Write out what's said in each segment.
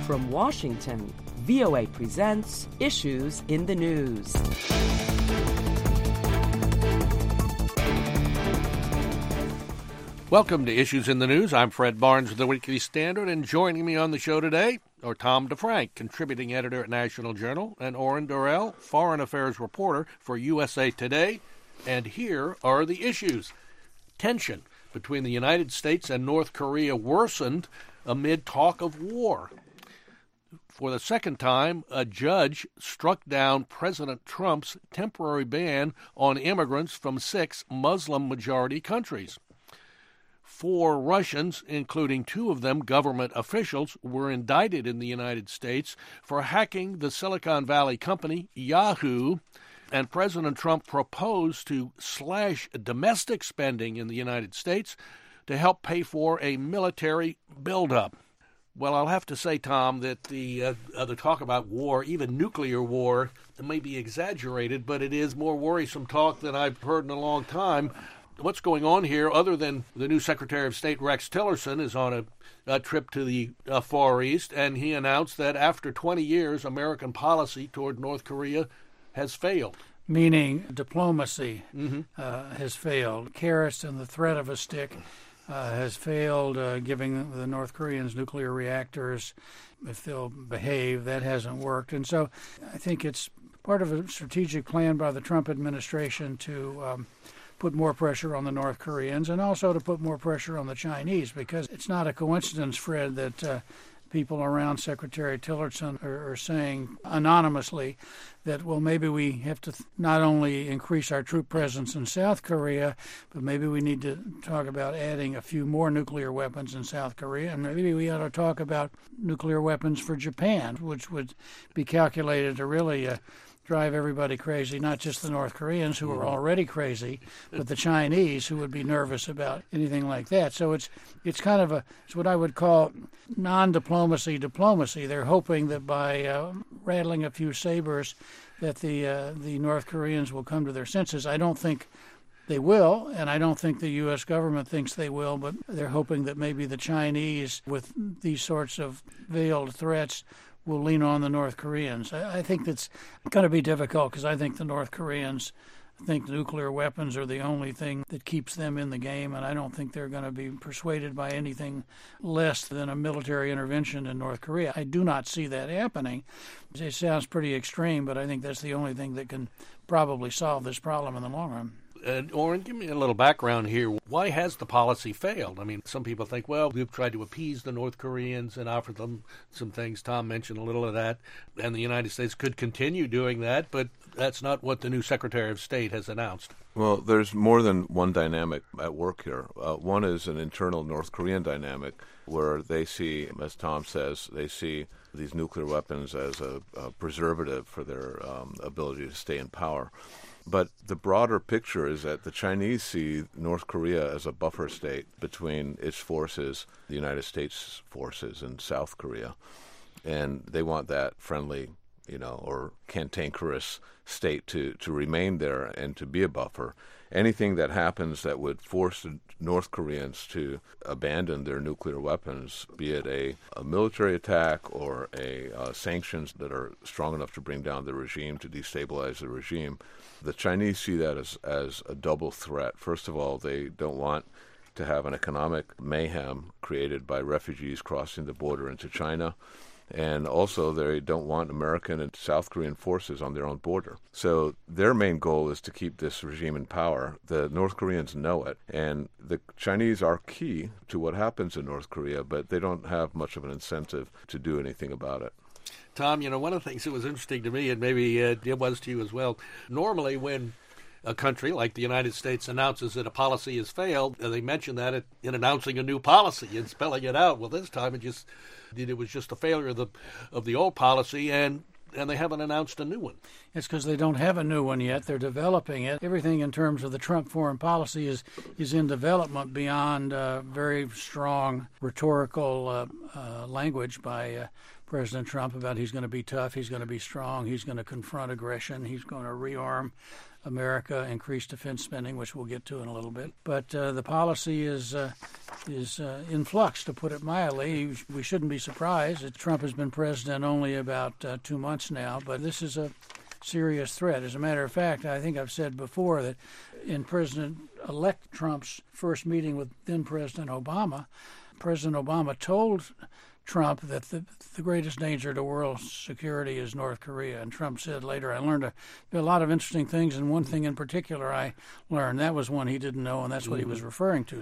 From Washington, VOA presents Issues in the News. Welcome to Issues in the News. I'm Fred Barnes with the Weekly Standard, and joining me on the show today are Tom DeFrank, contributing editor at National Journal, and Oren Dorel, foreign affairs reporter for USA Today. And here are the issues. Tension between the United States and North Korea worsened amid talk of war. For the second time, a judge struck down President Trump's temporary ban on immigrants from 6 Muslim-majority countries. 4 Russians, including 2 of them government officials, were indicted in the United States for hacking the Silicon Valley company Yahoo, and President Trump proposed to slash domestic spending in the United States to help pay for a military buildup. Well, I'll have to say, Tom, that the talk about war, even nuclear war, may be exaggerated, but it is more worrisome talk than I've heard in a long time. What's going on here, other than the new Secretary of State, Rex Tillerson, is on a trip to the Far East, and he announced that after 20 years, American policy toward North Korea has failed. Meaning diplomacy has failed. Carrots and the threat of a stick has failed, giving the North Koreans nuclear reactors if they'll behave. That hasn't worked. And so I think it's part of a strategic plan by the Trump administration to put more pressure on the North Koreans and also to put more pressure on the Chinese, because it's not a coincidence, Fred, that people around Secretary Tillerson are saying anonymously that, well, maybe we have to not only increase our troop presence in South Korea, but maybe we need to talk about adding a few more nuclear weapons in South Korea, and maybe we ought to talk about nuclear weapons for Japan, which would be calculated to really drive everybody crazy, not just the North Koreans, who are already crazy, but the Chinese, who would be nervous about anything like that. So it's kind of it's what I would call non-diplomacy diplomacy. They're hoping that by rattling a few sabers that the North Koreans will come to their senses. I don't think they will, and I don't think the U.S. government thinks they will, but they're hoping that maybe the Chinese, with these sorts of veiled threats, will lean on the North Koreans. I think that's going to be difficult, because I think the North Koreans think nuclear weapons are the only thing that keeps them in the game, and I don't think they're going to be persuaded by anything less than a military intervention in North Korea. I do not see that happening. It sounds pretty extreme, but I think that's the only thing that can probably solve this problem in the long run. Oren, give me a little background here. Why has the policy failed? I mean, some people think, well, we've tried to appease the North Koreans and offer them some things. Tom mentioned a little of that. And the United States could continue doing that, but that's not what the new Secretary of State has announced. Well, there's more than one dynamic at work here. One is an internal North Korean dynamic where they see, as Tom says, they see these nuclear weapons as a preservative for their ability to stay in power. But the broader picture is that the Chinese see North Korea as a buffer state between its forces, the United States forces, and South Korea. And they want that friendly, or cantankerous state to remain there and to be a buffer. Anything that happens that would force the North Koreans to abandon their nuclear weapons, be it a military attack or sanctions that are strong enough to bring down the regime, to destabilize the regime, the Chinese see that as a double threat. First of all, they don't want to have an economic mayhem created by refugees crossing the border into China. And also, they don't want American and South Korean forces on their own border. So their main goal is to keep this regime in power. The North Koreans know it. And the Chinese are key to what happens in North Korea, but they don't have much of an incentive to do anything about it. Tom, one of the things that was interesting to me, and maybe it was to you as well, normally when a country like the United States announces that a policy has failed, they mention that in announcing a new policy and spelling it out. Well, this time it was just a failure of the old policy, and they haven't announced a new one. It's because they don't have a new one yet. They're developing it. Everything in terms of the Trump foreign policy is in development beyond very strong rhetorical language by President Trump about he's going to be tough, he's going to be strong, he's going to confront aggression, he's going to rearm America, increase defense spending, which we'll get to in a little bit. But the policy is in flux, to put it mildly. We shouldn't be surprised that Trump has been president only about 2 months now, but this is a serious threat. As a matter of fact, I think I've said before that in President-elect Trump's first meeting with then-President Obama, President Obama told Trump that the greatest danger to world security is North Korea. And Trump said later, I learned a lot of interesting things, and one thing in particular I learned, that was one he didn't know, and that's what he was referring to.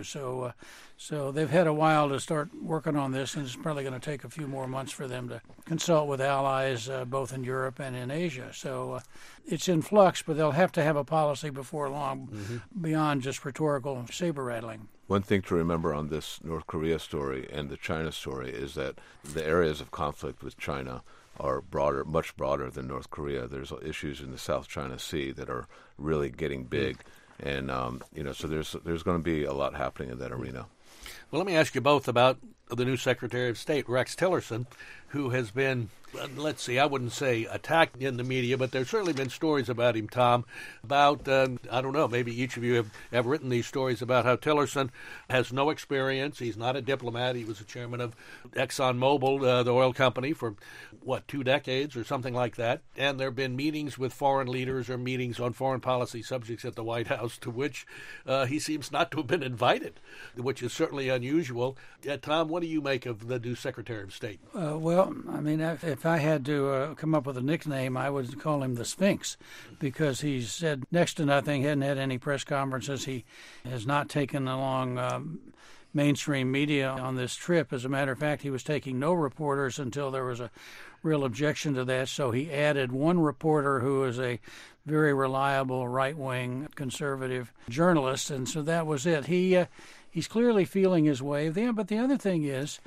So they've had a while to start working on this, and it's probably going to take a few more months for them to consult with allies both in Europe and in Asia. So it's in flux, but they'll have to have a policy before long beyond just rhetorical saber-rattling. One thing to remember on this North Korea story and the China story is that the areas of conflict with China are broader, much broader than North Korea. There's issues in the South China Sea that are really getting big, and so there's going to be a lot happening in that arena. Well, let me ask you both about the new Secretary of State, Rex Tillerson, who has been, I wouldn't say attacked in the media, but there's certainly been stories about him, Tom, about, I don't know, maybe each of you have written these stories about how Tillerson has no experience. He's not a diplomat. He was the chairman of ExxonMobil, the oil company, for, 2 decades or something like that. And there have been meetings with foreign leaders or meetings on foreign policy subjects at the White House to which he seems not to have been invited, which is certainly unusual. Tom, what do you make of the new Secretary of State? Well, I mean, if I had to come up with a nickname, I would call him the Sphinx, because he's said next to nothing, hadn't had any press conferences. He has not taken along mainstream media on this trip. As a matter of fact, he was taking no reporters until there was a real objection to that, so he added one reporter who is a very reliable right-wing conservative journalist, and so that was it. He's clearly feeling his way. But the other thing is,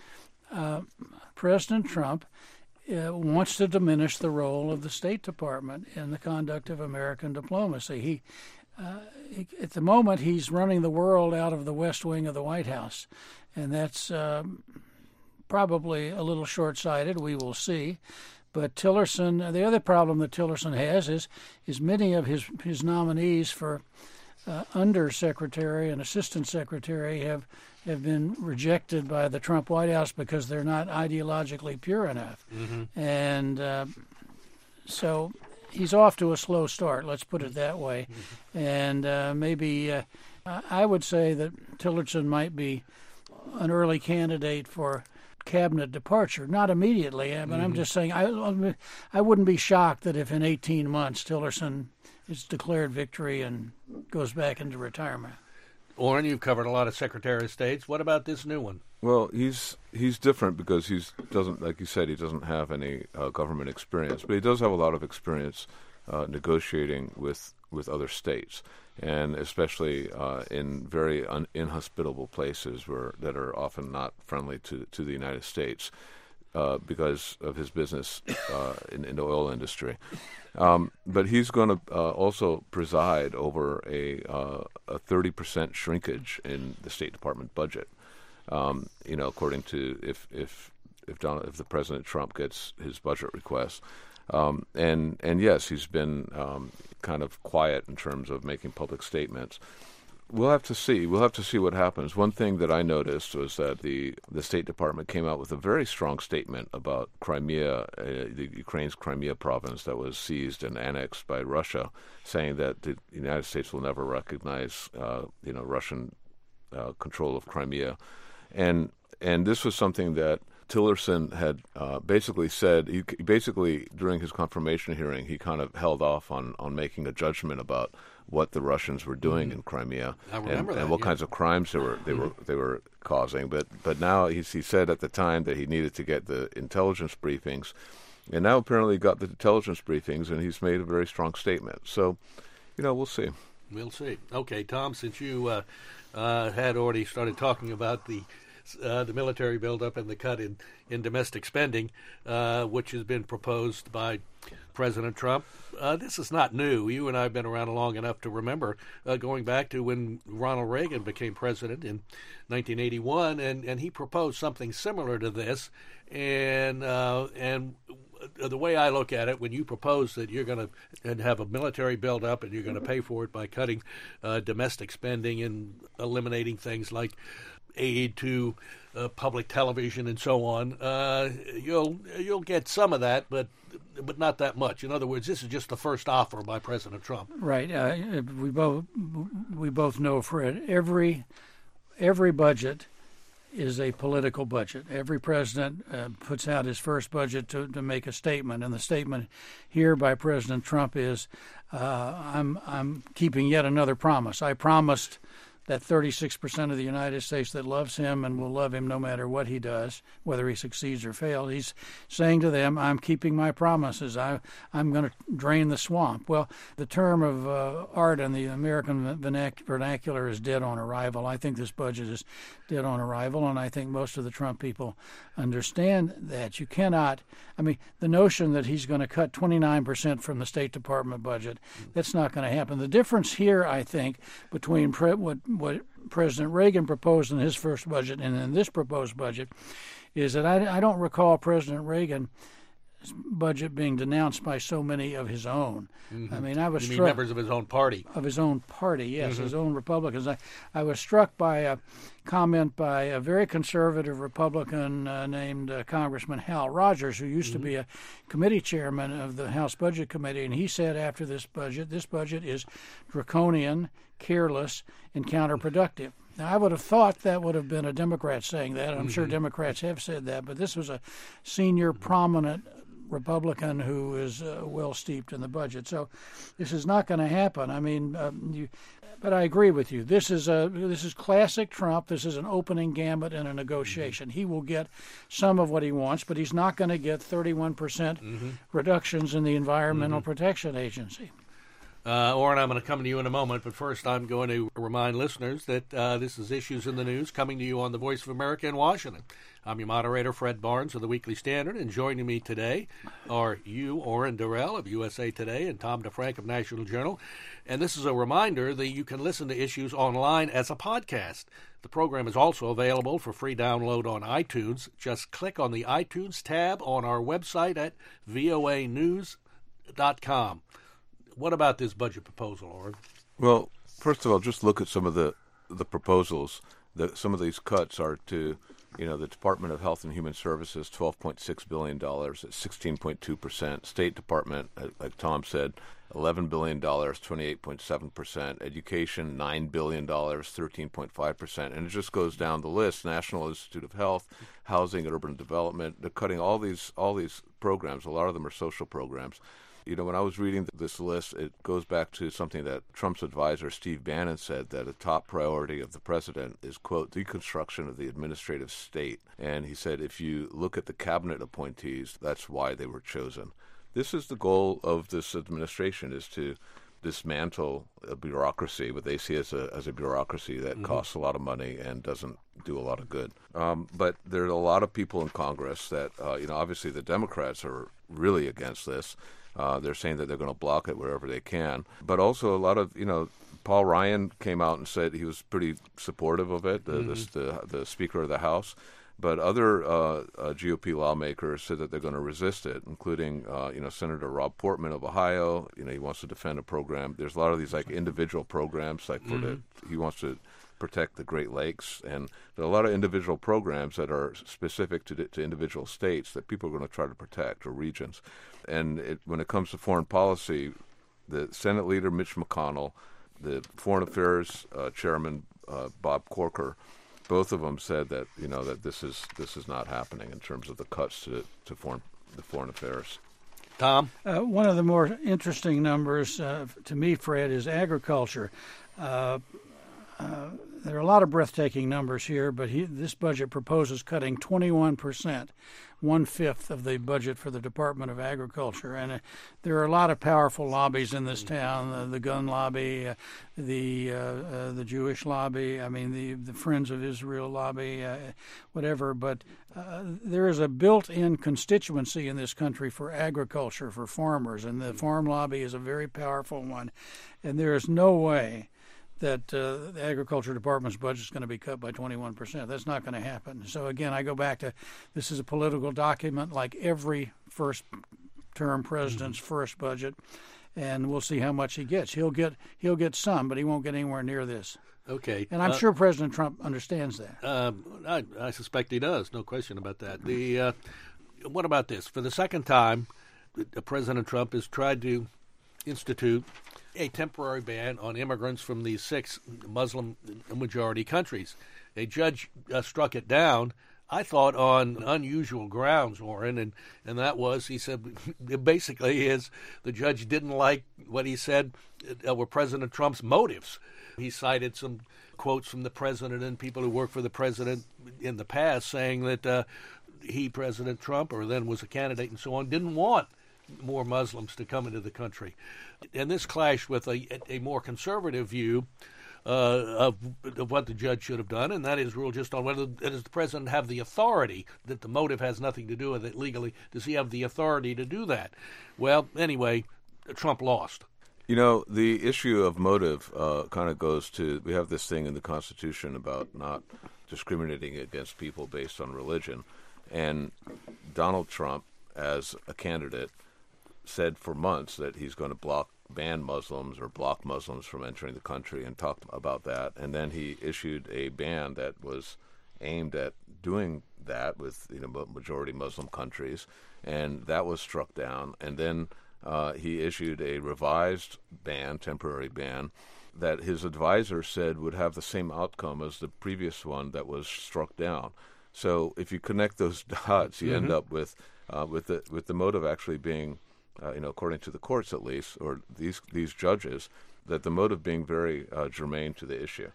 President Trump wants to diminish the role of the State Department in the conduct of American diplomacy. At the moment, he's running the world out of the West Wing of the White House, and that's probably a little short-sighted. We will see. But Tillerson, the other problem that Tillerson has is many of his nominees for undersecretary and assistant secretary have been rejected by the Trump White House because they're not ideologically pure enough. And so he's off to a slow start, let's put it that way. And maybe I would say that Tillerson might be an early candidate for cabinet departure, not immediately, but I'm just saying I wouldn't be shocked that if in 18 months Tillerson is declared victory and goes back into retirement. Orrin, you've covered a lot of Secretary of States. What about this new one? Well, he's different because he doesn't, like you said, he doesn't have any government experience, but he does have a lot of experience negotiating with other states, and especially in very inhospitable places that are often not friendly to the United States because of his business in the oil industry. But he's going to also preside over a 30% shrinkage in the State Department budget. According to if the President Trump gets his budget request. And yes, he's been kind of quiet in terms of making public statements. We'll have to see. We'll have to see what happens. One thing that I noticed was that the State Department came out with a very strong statement about Crimea, the Ukraine's Crimea province that was seized and annexed by Russia, saying that the United States will never recognize, Russian control of Crimea, and this was something that Tillerson had basically said. He basically, during his confirmation hearing, he kind of held off on making a judgment about what the Russians were doing in Crimea and what kinds of crimes they were causing. But now he said at the time that he needed to get the intelligence briefings, and now apparently got the intelligence briefings, and he's made a very strong statement. So, we'll see. We'll see. Okay, Tom, since you had already started talking about the the military buildup and the cut in domestic spending, which has been proposed by President Trump. This is not new. You and I have been around long enough to remember going back to when Ronald Reagan became president in 1981, and he proposed something similar to this. And the way I look at it, when you propose that you're going to have a military buildup and you're going to pay for it by cutting domestic spending and eliminating things like aid to public television and so on, you'll get some of that, but not that much. In other words, this is just the first offer by President Trump. Right. We both know, Fred, every budget is a political budget. Every president puts out his first budget to make a statement, and the statement here by President Trump is, "I'm keeping yet another promise. I promised that 36% of the United States that loves him and will love him no matter what he does, whether he succeeds or fails." He's saying to them, "I'm keeping my promises. I'm going to drain the swamp." Well, the term of art in the American vernacular is dead on arrival. I think this budget is dead on arrival, and I think most of the Trump people understand that. You cannot, the notion that he's going to cut 29% from the State Department budget, that's not going to happen. The difference here, I think, between what President Reagan proposed in his first budget and in this proposed budget is that I don't recall President Reagan's budget being denounced by so many of his own. Mm-hmm. I was struck, members of his own party. Of his own party, yes, mm-hmm. his own Republicans. I was struck by a comment by a very conservative Republican named Congressman Hal Rogers, who used to be a committee chairman of the House Budget Committee, and he said after this budget is draconian, careless, and counterproductive. Now, I would have thought that would have been a Democrat saying that. I'm sure Democrats have said that, but this was a senior, prominent Republican who is well steeped in the budget. So this is not going to happen. But I agree with you. This is classic Trump. This is an opening gambit in a negotiation. He will get some of what he wants, but he's not going to get 31% reductions in the Environmental Protection Agency. Orrin, I'm going to come to you in a moment, but first I'm going to remind listeners that this is Issues in the News, coming to you on the Voice of America in Washington. I'm your moderator, Fred Barnes of the Weekly Standard, and joining me today are you, Orrin Durrell of USA Today, and Tom DeFrank of National Journal. And this is a reminder that you can listen to Issues online as a podcast. The program is also available for free download on iTunes. Just click on the iTunes tab on our website at voanews.com. What about this budget proposal, Orrin? Well, first of all, just look at some of the proposals. Some of these cuts are to, the Department of Health and Human Services, $12.6 billion at 16.2%. State Department, like Tom said, $11 billion, 28.7%. Education, $9 billion, 13.5%. And it just goes down the list. National Institute of Health, Housing and Urban Development. They're cutting all these programs. A lot of them are social programs. When I was reading this list, it goes back to something that Trump's advisor, Steve Bannon, said, that a top priority of the president is, quote, deconstruction of the administrative state. And he said, if you look at the cabinet appointees, that's why they were chosen. This is the goal of this administration, is to dismantle a bureaucracy, what they see as a bureaucracy that costs a lot of money and doesn't do a lot of good. But there are a lot of people in Congress that, obviously the Democrats are really against this. They're saying that they're going to block it wherever they can. But also a lot of, Paul Ryan came out and said he was pretty supportive of it, the Speaker of the House. But other GOP lawmakers said that they're going to resist it, including, Senator Rob Portman of Ohio. He wants to defend a program. There's a lot of these individual programs, he wants to protect the Great Lakes, and there are a lot of individual programs that are specific to individual states that people are going to try to protect, or regions. And when it comes to foreign policy, the Senate leader Mitch McConnell, the Foreign Affairs Chairman Bob Corker, both of them said that that this is not happening in terms of the cuts to foreign affairs. Tom? One of the more interesting numbers to me, Fred, is agriculture. There are a lot of breathtaking numbers here, but this budget proposes cutting 21%, 1/5 of the budget for the Department of Agriculture. And there are a lot of powerful lobbies in this town: the gun lobby, the Jewish lobby, the Friends of Israel lobby, whatever. But there is a built-in constituency in this country for agriculture, for farmers, and the farm lobby is a very powerful one. And there is no way that the Agriculture Department's budget is going to be cut by 21%. That's not going to happen. So again, I go back to, this is a political document like every first-term president's first budget, and we'll see how much he gets. He'll get some, but he won't get anywhere near this. Okay. And I'm sure President Trump understands that. I suspect he does, no question about that. What about this? For the second time, President Trump has tried to institute a temporary ban on immigrants from these 6 Muslim-majority countries. A judge struck it down, I thought, on unusual grounds, Warren, and that was, he said, basically the judge didn't like what he said were President Trump's motives. He cited some quotes from the president and people who worked for the president in the past saying that President Trump, or then was a candidate and so on, didn't want more Muslims to come into the country. And this clashed with a more conservative view of what the judge should have done, and that is rule just on whether does the president have the authority, that the motive has nothing to do with it legally. Does he have the authority to do that? Well, anyway, Trump lost. You know, the issue of motive kind of goes to, we have this thing in the Constitution about not discriminating against people based on religion. And Donald Trump, as a candidate, said for months that he's going to ban Muslims or block Muslims from entering the country, and talked about that. And then he issued a ban that was aimed at doing that with majority Muslim countries, and that was struck down. And then he issued a revised ban, temporary ban, that his advisor said would have the same outcome as the previous one that was struck down. So if you connect those dots, you end up with the motive actually being, according to the courts at least, or these judges, that the motive being very germane to the issue.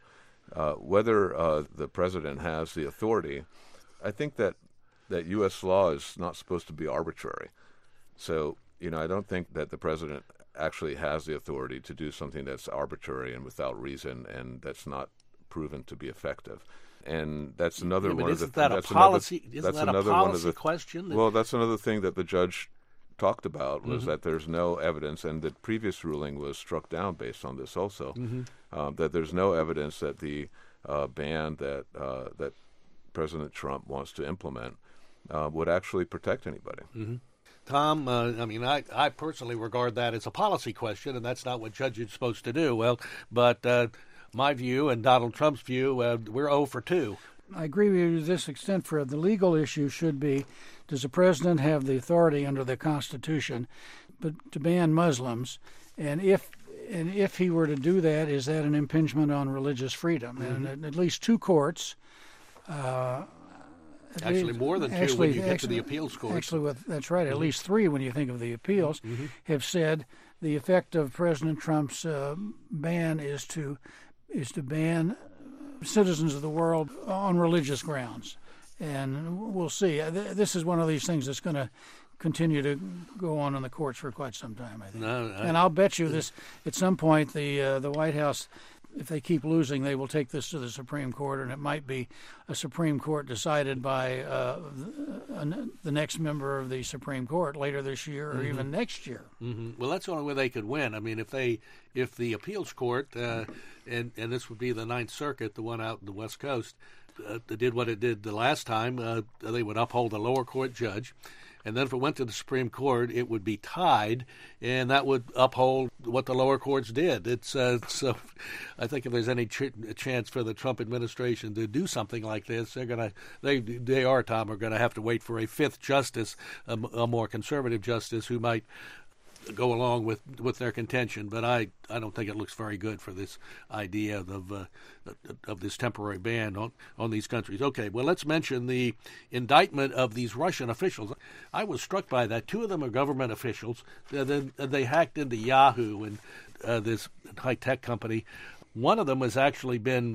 Whether the president has the authority, I think that U.S. law is not supposed to be arbitrary. So, I don't think that the president actually has the authority to do something that's arbitrary and without reason, and that's not proven to be effective. And that's another one of the. Isn't that a policy question? Well, that's another thing that the judge talked about, was that there's no evidence, and the previous ruling was struck down based on this also, that there's no evidence that the ban that President Trump wants to implement would actually protect anybody. Tom, I personally regard that as a policy question, and that's not what judges are supposed to do. Well, but my view and Donald Trump's view, we're 0 for 2. I agree with you to this extent. For the legal issue should be, does the president have the authority under the Constitution to ban Muslims? And if he were to do that, is that an impingement on religious freedom? And at least 2 courts, actually more than 2 when you get to the appeals court. That's right. At least 3 when you think of the appeals, have said the effect of President Trump's ban is to ban citizens of the world on religious grounds. And we'll see. This is one of these things that's going to continue to go on in the courts for quite some time, I think. And I'll bet you this, at some point, the White House, if they keep losing, they will take this to the Supreme Court, and it might be a Supreme Court decided by the next member of the Supreme Court later this year or even next year. Well, that's the only way they could win. I mean, if the appeals court, and this would be the Ninth Circuit, the one out in the West Coast, did what it did the last time, they would uphold a lower court judge. And then if it went to the Supreme Court, it would be tied, and that would uphold what the lower courts did. So I think if there's any chance for the Trump administration to do something like this, are going to have to wait for a 5th justice, a more conservative justice who might go along with their contention. But I don't think it looks very good for this idea of this temporary ban on these countries. Okay, well, let's mention the indictment of these Russian officials. I was struck by that. 2 of them are government officials. They hacked into Yahoo and this high-tech company. One of them has actually been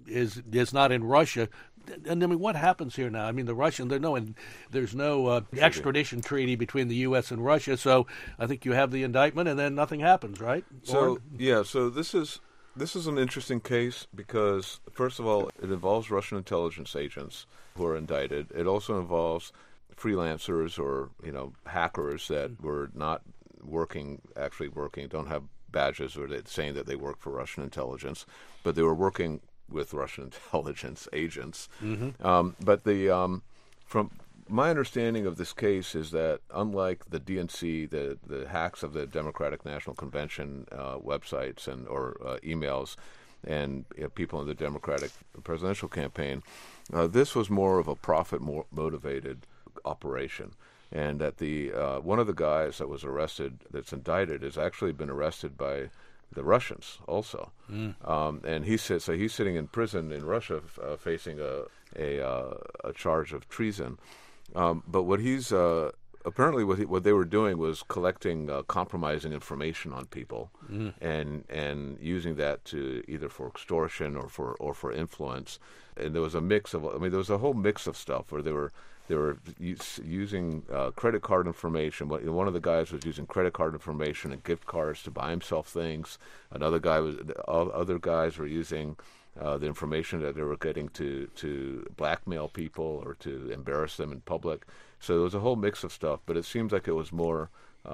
is not in Russia. And I mean, what happens here now? I mean, the Russians, there's no extradition treaty between the U.S. and Russia, so I think you have the indictment, and then nothing happens, right? So this is an interesting case because, first of all, it involves Russian intelligence agents who are indicted. It also involves freelancers or hackers that were not actually working, don't have badges or saying that they work for Russian intelligence, but they were working with Russian intelligence agents. But from my understanding of this case is that unlike the DNC, the hacks of the Democratic National Convention websites or emails and people in the Democratic presidential campaign, this was more of a profit-motivated operation. And that one of the guys that was arrested, that's indicted, has actually been arrested by the Russians also, and he's sitting in prison in Russia, facing a charge of treason. But what he's apparently what they were doing was collecting compromising information on people, and using that to either for extortion or for influence. And there was a whole mix of stuff where they were using credit card information. One of the guys was using credit card information and gift cards to buy himself things. Other guys were using the information that they were getting to blackmail people or to embarrass them in public. So there was a whole mix of stuff. But it seems like it was more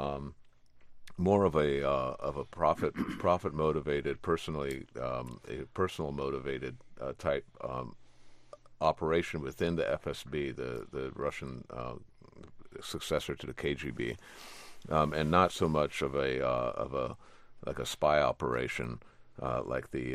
of a profit motivated, a personal motivated type operation within the FSB, the Russian successor to the KGB, and not so much of a spy operation like the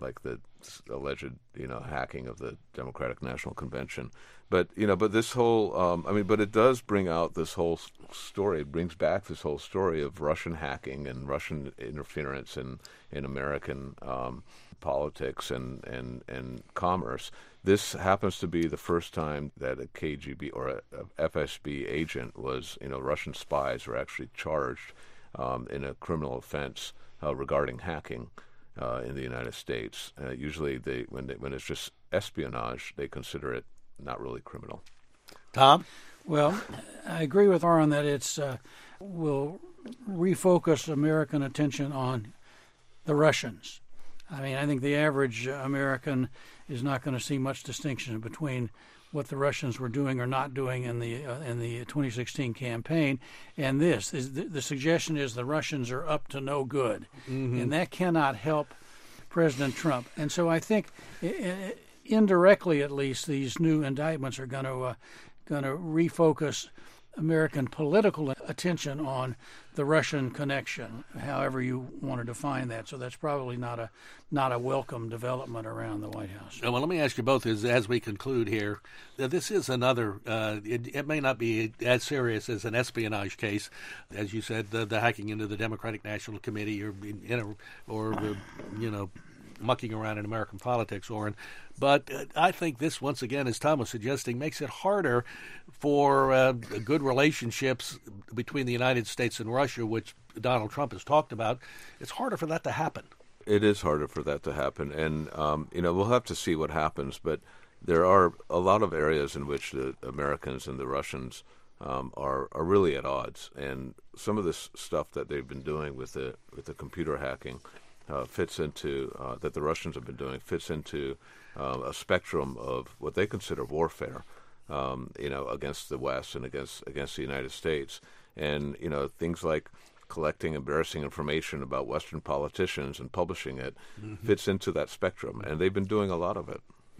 alleged hacking of the Democratic National Convention. But this whole but it does bring out this whole story. It brings back this whole story of Russian hacking and Russian interference in American politics and commerce. This happens to be the first time that a KGB or a FSB agent Russian spies were actually charged in a criminal offense regarding hacking in the United States. Usually, when it's just espionage, they consider it not really criminal. Tom? Well, I agree with Oren that it's will refocus American attention on the Russians. I mean, I think the average American is not going to see much distinction between what the Russians were doing or not doing in the 2016 campaign, and this. The suggestion is the Russians are up to no good, and that cannot help President Trump. And so I think, indirectly at least, these new indictments are going to refocus American political attention on the Russian connection, however you want to define that. So that's probably not a welcome development around the White House. Well, let me ask you both, as we conclude here, this is another, it may not be as serious as an espionage case, as you said, the hacking into the Democratic National Committee or mucking around in American politics, Oren. But I think this, once again, as Tom was suggesting, makes it harder for good relationships between the United States and Russia, which Donald Trump has talked about. It's harder for that to happen. It is harder for that to happen. And, we'll have to see what happens. But there are a lot of areas in which the Americans and the Russians are really at odds. And some of this stuff that they've been doing with the computer hacking fits into that the Russians have been doing fits into a spectrum of what they consider warfare, against the West and against the United States, and things like collecting embarrassing information about Western politicians and publishing it fits into that spectrum, and they've been doing a lot of it.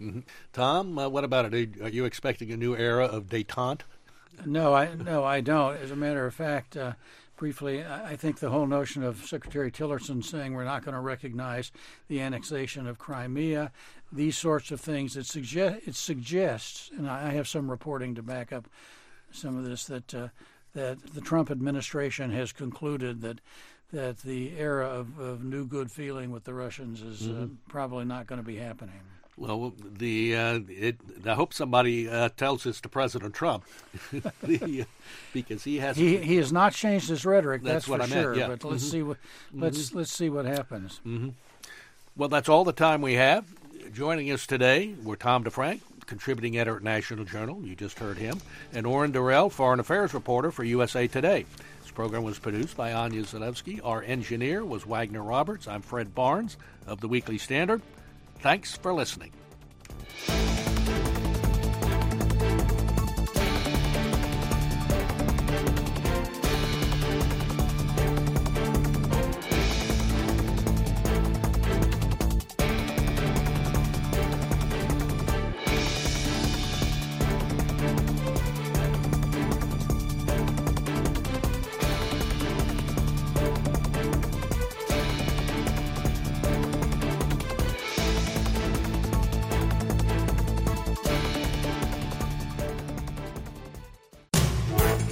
Tom, what about it? Are you expecting a new era of détente? No, I don't. As a matter of fact, briefly, I think the whole notion of Secretary Tillerson saying we're not going to recognize the annexation of Crimea, these sorts of things, it suggests, and I have some reporting to back up some of this, that the Trump administration has concluded that the era of new good feeling with the Russians is probably not going to be happening. Well, I hope somebody tells this to President Trump, because he has. He has not changed his rhetoric. That's what for I meant, sure. yeah. But let's see what let's see what happens. Well, that's all the time we have. Joining us today were Tom DeFrank, contributing editor at National Journal. You just heard him. And Oren Durrell, foreign affairs reporter for USA Today. This program was produced by Anya Zalewski. Our engineer was Wagner Roberts. I'm Fred Barnes of the Weekly Standard. Thanks for listening.